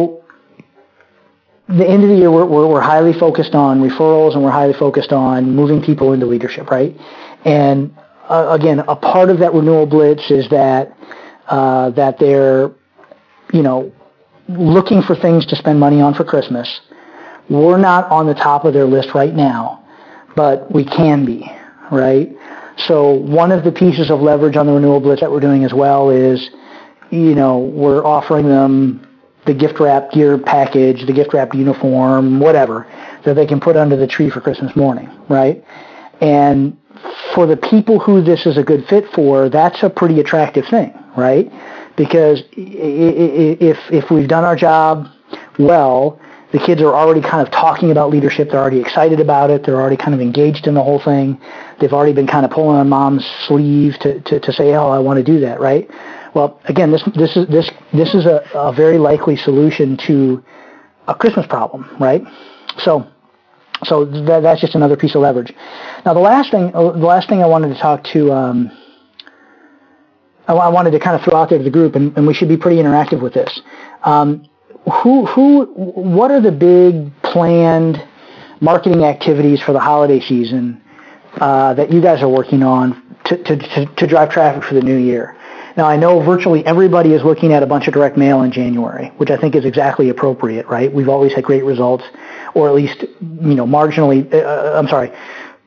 the end of the year we're highly focused on referrals, and we're highly focused on moving people into leadership, right? And again, a part of that renewal blitz is that they're looking for things to spend money on for Christmas. We're not on the top of their list right now, but we can be, right? So one of the pieces of leverage on the renewal blitz that we're doing as well is, we're offering them the gift wrap gear package, the gift wrap uniform, whatever, that they can put under the tree for Christmas morning, right? And for the people who this is a good fit for, that's a pretty attractive thing, right? Because if we've done our job well, the kids are already kind of talking about leadership. They're already excited about it. They're already kind of engaged in the whole thing. They've already been kind of pulling on mom's sleeve to say, oh, I want to do that, right? Well, again, this is a very likely solution to a Christmas problem, right? So that's just another piece of leverage. Now, the last thing I wanted to talk to, I wanted to kind of throw out there to the group, and we should be pretty interactive with this. What are the big planned marketing activities for the holiday season that you guys are working on to drive traffic for the new year? Now, I know virtually everybody is looking at a bunch of direct mail in January, which I think is exactly appropriate, right? We've always had great results, or at least,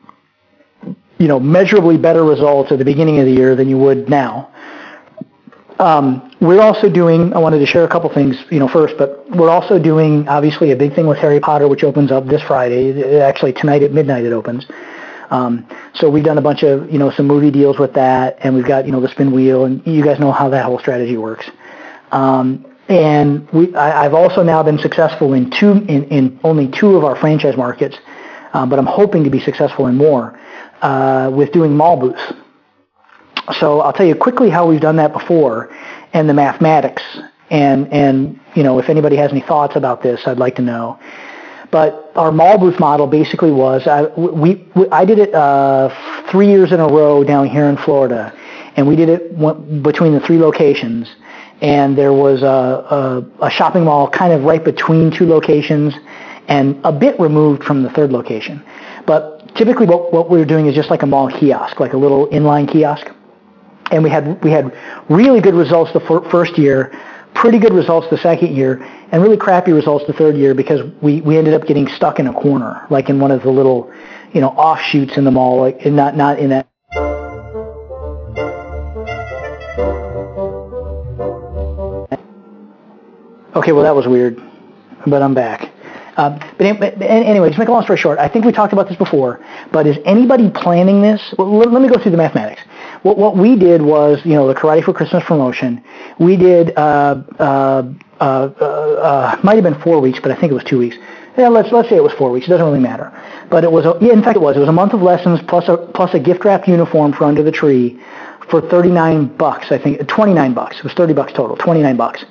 measurably better results at the beginning of the year than you would now. We're also doing, I wanted to share a couple things, first, but we're also doing, obviously, a big thing with Harry Potter, which opens up this Friday. Actually, tonight at midnight it opens. So we've done a bunch of, some movie deals with that, and we've got, the spin wheel, and you guys know how that whole strategy works. And I've also now been successful in only 2 of our franchise markets, but I'm hoping to be successful in more, with doing mall booths. So I'll tell you quickly how we've done that before and the mathematics. And if anybody has any thoughts about this, I'd like to know. But our mall booth model basically was, I did it 3 years in a row down here in Florida, and we did it between the 3 locations. And there was a shopping mall kind of right between 2 locations and a bit removed from the 3rd location. But typically what we were doing is just like a mall kiosk, like a little inline kiosk. And we had really good results the first year, pretty good results the second year, and really crappy results the 3rd year because we ended up getting stuck in a corner, like in one of the little, offshoots in the mall, like not in that. Okay, well that was weird, but I'm back. But anyway, to make a long story short, I think we talked about this before, but is anybody planning this? Well, let me go through the mathematics. What we did was, the Karate for Christmas promotion. We did, might have been 4 weeks, but I think it was 2 weeks. Yeah, let's say it was 4 weeks. It doesn't really matter. But it was, in fact it was. It was a month of lessons plus a gift wrap uniform for Under the Tree for $39, I think, $29. It was $30 total, $29.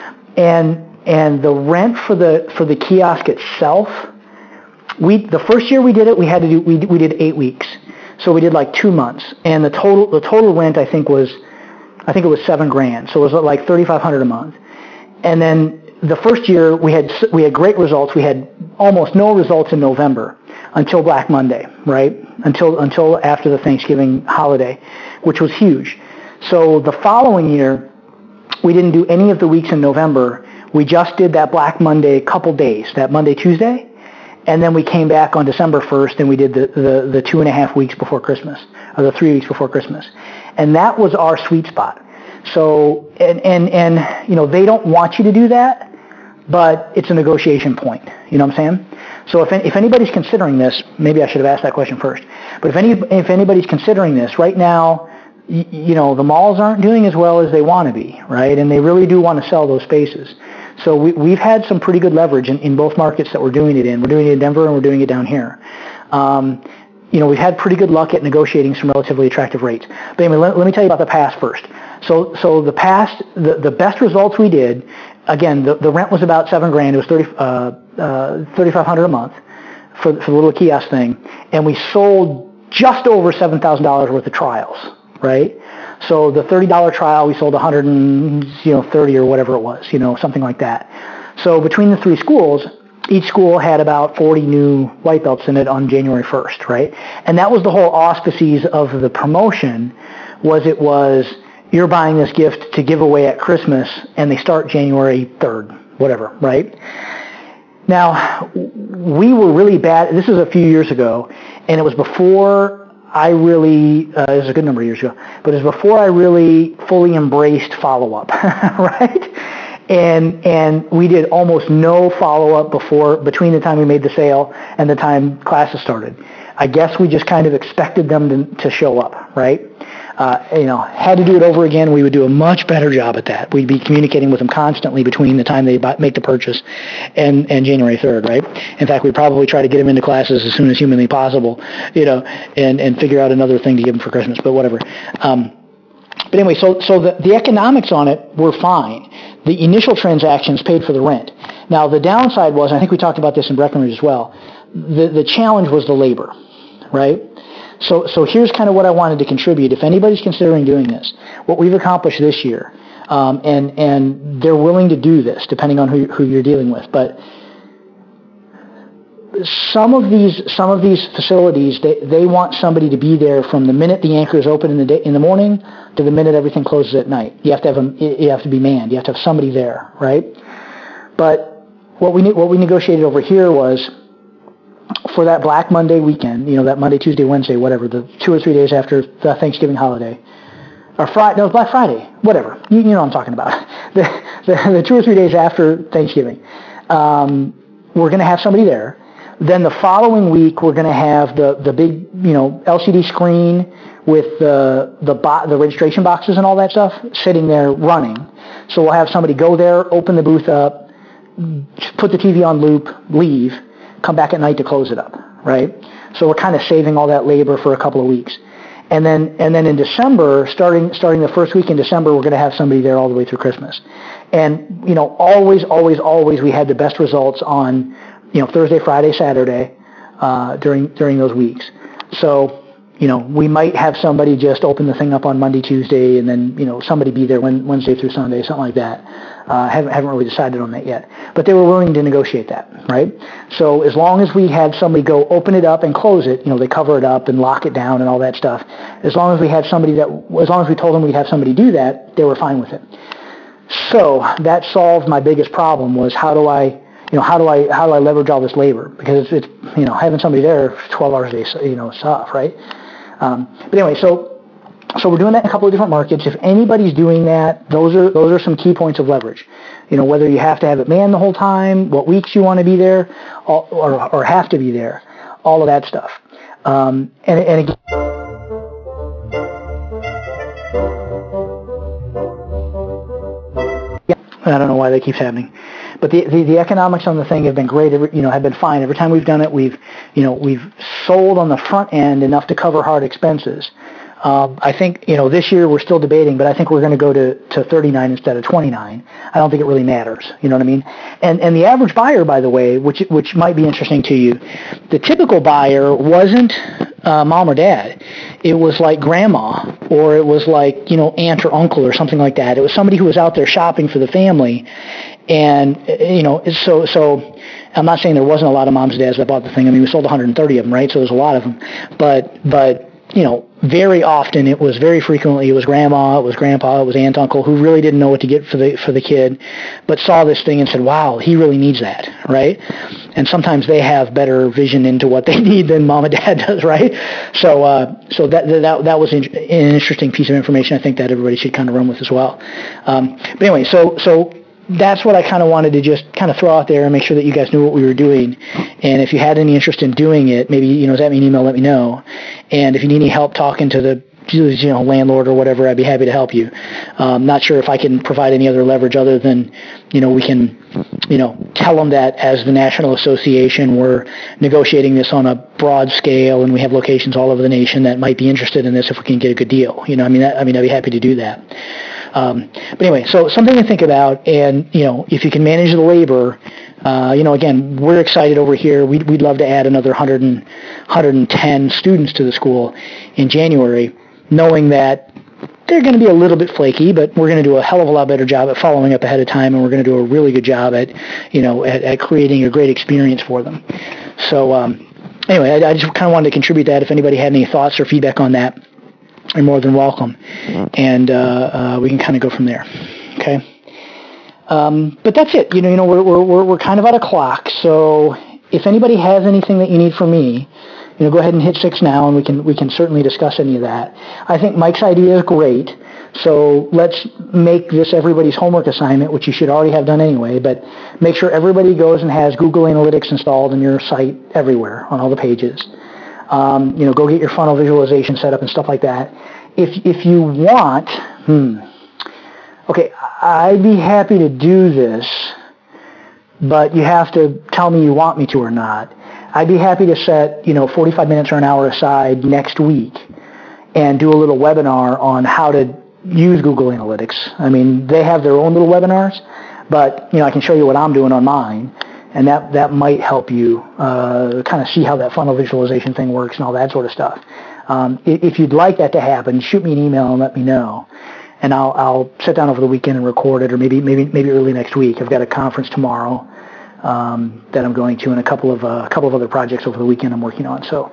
And the rent for the kiosk itself, the first year we did it, we did 8 weeks. So we did like 2 months, and the total rent I think it was $7,000. So it was like $3,500 a month. And then the first year we had great results. We had almost no results in November until Black Monday, right? Until after the Thanksgiving holiday, which was huge. So the following year we didn't do any of the weeks in November. We just did that Black Monday couple days, that Monday, Tuesday. And then we came back on December 1st and we did the 2.5 weeks before Christmas, or the 3 weeks before Christmas. And that was our sweet spot. So, and they don't want you to do that, but it's a negotiation point. You know what I'm saying? So if anybody's considering this, maybe I should have asked that question first. But if anybody's considering this, right now, the malls aren't doing as well as they want to be, right? And they really do want to sell those spaces. So we've had some pretty good leverage in both markets that we're doing it in. We're doing it in Denver and we're doing it down here. We've had pretty good luck at negotiating some relatively attractive rates. But anyway, let me tell you about the past first. So the past, the best results we did, again, the rent was about $7,000. It was $3,500 a month for the little kiosk thing, and we sold just over $7,000 worth of trials, right? So the $30 trial, we sold 130 or whatever it was, something like that. So between the 3 schools, each school had about 40 new white belts in it on January 1st, right? And that was the whole auspices of the promotion, was you're buying this gift to give away at Christmas, and they start January 3rd, whatever, right? Now, we were really bad. This is a few years ago, and it was before I really, it was a good number of years ago, but it was before I really fully embraced follow-up, right? And we did almost no follow-up between the time we made the sale and the time classes started. I guess we just kind of expected them to show up, right? Had to do it over again, we would do a much better job at that. We'd be communicating with them constantly between the time they make the purchase and January 3rd, right? In fact, we'd probably try to get them into classes as soon as humanly possible, and figure out another thing to give them for Christmas, but whatever. But anyway, so the economics on it were fine. The initial transactions paid for the rent. Now, the downside was, I think we talked about this in Breckenridge as well, the challenge was the labor, right? So here's kind of what I wanted to contribute. If anybody's considering doing this, what we've accomplished this year, and they're willing to do this depending on who you're dealing with, but some of these facilities, they want somebody to be there from the minute the anchor is open in the morning to the minute everything closes at night. You have to be manned. You have to have somebody there, right? But what we negotiated over here was, for that Black Monday weekend, that Monday, Tuesday, Wednesday, whatever, the 2 or 3 days after the Thanksgiving holiday, or Friday, no, Black Friday, whatever. You know what I'm talking about. The 2 or 3 days after Thanksgiving, we're going to have somebody there. Then the following week, we're going to have the big, LCD screen with the registration boxes and all that stuff sitting there running. So we'll have somebody go there, open the booth up, put the TV on loop, leave, come back at night to close it up, right? So we're kind of saving all that labor for a couple of weeks. And then in December, starting the first week in December, we're going to have somebody there all the way through Christmas. And, always we had the best results on, Thursday, Friday, Saturday, during those weeks. So, we might have somebody just open the thing up on Monday, Tuesday, and then, somebody be there Wednesday through Sunday, something like that. Haven't really decided on that yet. But they were willing to negotiate that, right? So as long as we had somebody go open it up and close it, they cover it up and lock it down and all that stuff. As long as we told them we'd have somebody do that, they were fine with it. So that solved my biggest problem, was how do I leverage all this labor? Because it's having somebody there 12 hours a day, it's tough, right? But anyway, so we're doing that in a couple of different markets. If anybody's doing that, those are some key points of leverage. Whether you have to have it manned the whole time, what weeks you want to be there, or have to be there, all of that stuff. And again, I don't know why that keeps happening, but the economics on the thing have been great. Have been fine. Every time we've done it, we've sold on the front end enough to cover hard expenses. I think, this year we're still debating, but I think we're going to go to 39 instead of 29. I don't think it really matters. You know what I mean? And the average buyer, by the way, which might be interesting to you, the typical buyer wasn't mom or dad. It was like grandma, or it was like, aunt or uncle or something like that. It was somebody who was out there shopping for the family. And, so I'm not saying there wasn't a lot of moms and dads that bought the thing. I mean, we sold 130 of them, right? So there's a lot of them. But very frequently it was grandma, it was grandpa, it was aunt, uncle, who really didn't know what to get for the kid, but saw this thing and said, wow, he really needs that, right? And sometimes they have better vision into what they need than mom and dad does, right? So that was an interesting piece of information I think that everybody should kind of run with as well. But anyway, so that's what I kind of wanted to just kind of throw out there and make sure that you guys knew what we were doing. And if you had any interest in doing it, maybe, send me an email, let me know. And if you need any help talking to the landlord or whatever, I'd be happy to help you. Not sure if I can provide any other leverage other than, we can, tell them that as the National Association, we're negotiating this on a broad scale, and we have locations all over the nation that might be interested in this if we can get a good deal. I'd be happy to do that. But anyway, so something to think about, and, if you can manage the labor, again, we're excited over here. We'd love to add another 110 students to the school in January, knowing that they're going to be a little bit flaky, but we're going to do a hell of a lot better job at following up ahead of time, and we're going to do a really good job at, at creating a great experience for them. So, anyway, I just kind of wanted to contribute that. If anybody had any thoughts or feedback on that, you're more than welcome, and we can kind of go from there. Okay. But that's it. We're kind of out of clock. So if anybody has anything that you need from me, go ahead and hit 6 now, and we can certainly discuss any of that. I think Mike's idea is great. So let's make this everybody's homework assignment, which you should already have done anyway. But make sure everybody goes and has Google Analytics installed in your site everywhere on all the pages. Go get your funnel visualization set up and stuff like that. If you want, okay, I'd be happy to do this, but you have to tell me you want me to or not. I'd be happy to set, 45 minutes or an hour aside next week and do a little webinar on how to use Google Analytics. I mean, they have their own little webinars, but, I can show you what I'm doing on mine. And that might help you kind of see how that funnel visualization thing works and all that sort of stuff. If you'd like that to happen, shoot me an email and let me know. And I'll sit down over the weekend and record it, or maybe early next week. I've got a conference tomorrow that I'm going to, and a couple of other projects over the weekend I'm working on. So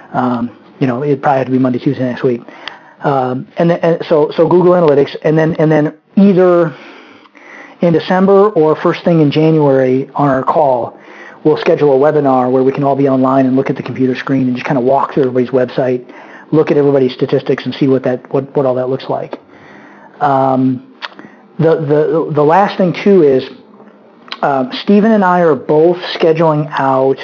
it'd probably have to be Monday, Tuesday next week. So Google Analytics, and then either in December or first thing in January on our call, we'll schedule a webinar where we can all be online and look at the computer screen and just kind of walk through everybody's website, look at everybody's statistics, and see what all that looks like. The last thing too is Stephen and I are both scheduling out.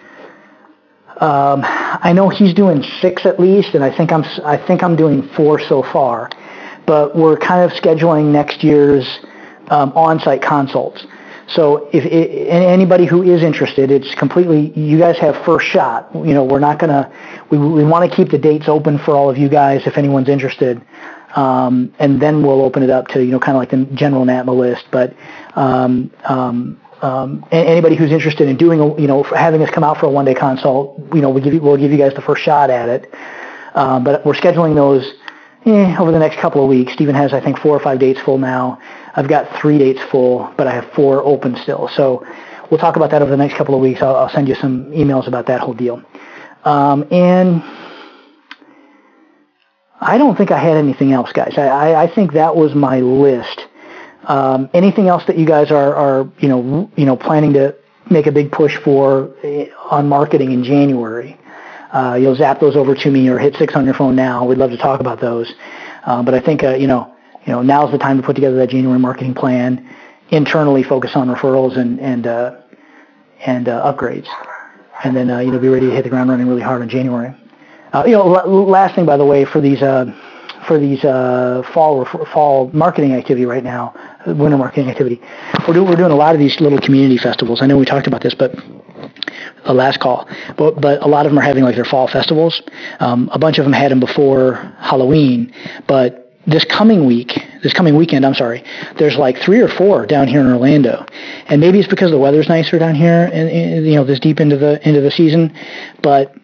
I know he's doing 6 at least, and I think I'm doing 4 so far. But we're kind of scheduling next year's on-site consults. So if anybody who is interested, it's completely, you guys have first shot. We're not gonna, we want to keep the dates open for all of you guys if anyone's interested. And then we'll open it up to, kind of like the general NATMA list. But anybody who's interested in doing, having us come out for a one-day consult, we'll give you guys the first shot at it. But we're scheduling those over the next couple of weeks. Stephen has, I think, 4 or 5 dates full now. I've got 3 dates full, but I have 4 open still. So we'll talk about that over the next couple of weeks. I'll send you some emails about that whole deal. And I don't think I had anything else, guys. I think that was my list. Anything else that you guys are planning to make a big push for on marketing in January? You'll zap those over to me or hit 6 on your phone now. We'd love to talk about those. But I think now's the time to put together that January marketing plan. Internally, focus on referrals and upgrades, and then be ready to hit the ground running really hard in January. Last thing, by the way, for these fall marketing activity right now, winter marketing activity, we're doing a lot of these little community festivals. I know we talked about this, but last call, but a lot of them are having like their fall festivals. A bunch of them had them before Halloween, but this coming weekend, there's like 3 or 4 down here in Orlando, and maybe it's because the weather's nicer down here, and this deep into the season. But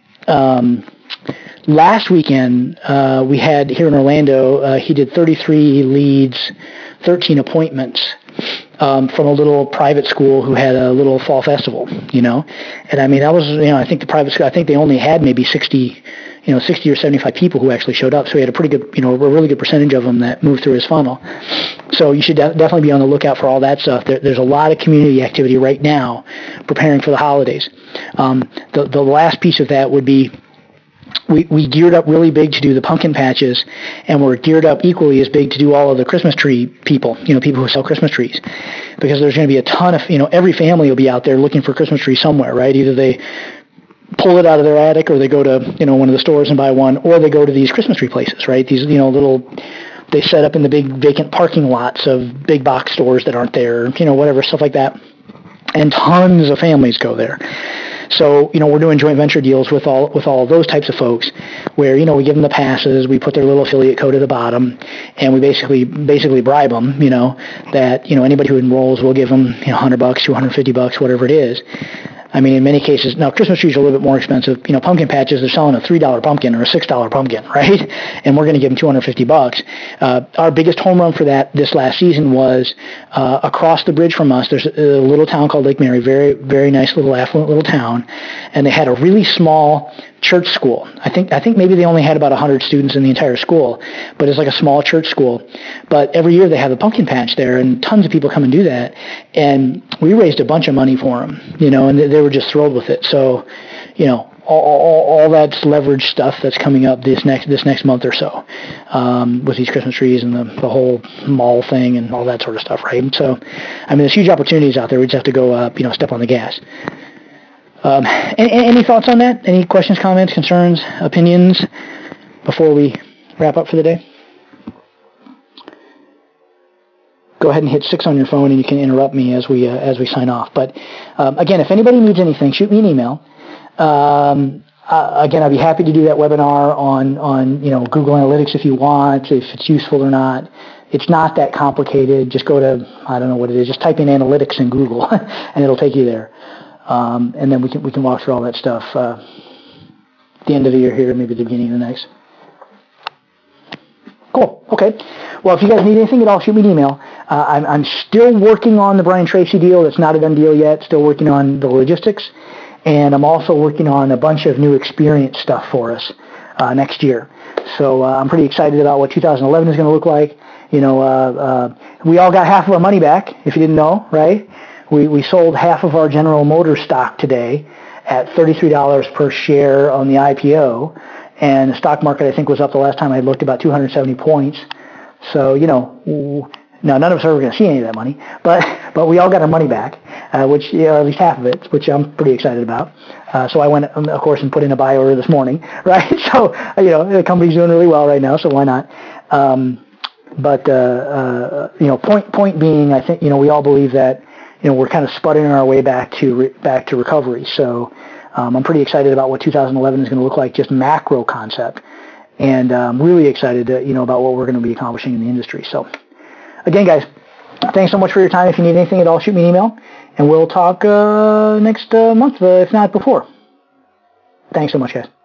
last weekend we had here in Orlando, he did 33 leads, 13 appointments from a little private school who had a little fall festival, and I mean that was I think the private school, I think they only had maybe 60 or 75 people who actually showed up. So he had a pretty good, a really good percentage of them that moved through his funnel. So you should definitely be on the lookout for all that stuff. There's a lot of community activity right now preparing for the holidays. The last piece of that would be we geared up really big to do the pumpkin patches, and we're geared up equally as big to do all of the Christmas tree people, people who sell Christmas trees, because there's going to be a ton of, every family will be out there looking for Christmas trees somewhere, right? Either they pull it out of their attic, or they go to, one of the stores and buy one, or they go to these Christmas tree places, right? These, they set up in the big vacant parking lots of big box stores that aren't there, whatever, stuff like that. And tons of families go there. So, we're doing joint venture deals with all of those types of folks where, we give them the passes, we put their little affiliate code at the bottom, and we basically bribe them, that, anybody who enrolls, we'll give them, $100, $250, whatever it is. I mean, in many cases, now Christmas trees are a little bit more expensive. Pumpkin patches, they're selling a $3 pumpkin or a $6 pumpkin, right? And we're going to give them $250. Our biggest home run for that this last season was across the bridge from us. There's a little town called Lake Mary, very, very nice little affluent little town, and they had a really small church school. I think maybe they only had about 100 students in the entire school, but it's like a small church school. But every year they have a pumpkin patch there, and tons of people come and do that. And we raised a bunch of money for them, and they were just thrilled with it. So, all that's leverage stuff that's coming up this next month or so, with these Christmas trees and the whole mall thing and all that sort of stuff, right? So, I mean, there's huge opportunities out there. We just have to go, step on the gas. Any thoughts on that? Any questions, comments, concerns, opinions before we wrap up for the day? Go ahead and hit 6 on your phone, and you can interrupt me as we sign off. But again, if anybody needs anything, shoot me an email. Again, I'd be happy to do that webinar on Google Analytics if you want, if it's useful or not. It's not that complicated. Just go to, I don't know what it is. Just type in analytics in Google, and it'll take you there. And then we can walk through all that stuff at the end of the year here, maybe the beginning of the next. Cool. Okay. Well, if you guys need anything at all, shoot me an email. I'm still working on the Brian Tracy deal. It's not a done deal yet. Still working on the logistics. And I'm also working on a bunch of new experience stuff for us next year. So I'm pretty excited about what 2011 is going to look like. We all got half of our money back, if you didn't know, right? We sold half of our General Motors stock today at $33 per share on the IPO, and the stock market, I think, was up the last time I looked about 270 points. So, now none of us are ever going to see any of that money, but we all got our money back, which, at least half of it, which I'm pretty excited about. So I went, of course, and put in a buy order this morning, right? So, the company's doing really well right now, so why not? Point being, I think, we all believe that, we're kind of sputtering our way back to recovery. So, I'm pretty excited about what 2011 is going to look like, just macro concept. And I'm really excited to, about what we're going to be accomplishing in the industry. So, again, guys, thanks so much for your time. If you need anything at all, shoot me an email, and we'll talk next month, if not before. Thanks so much, guys.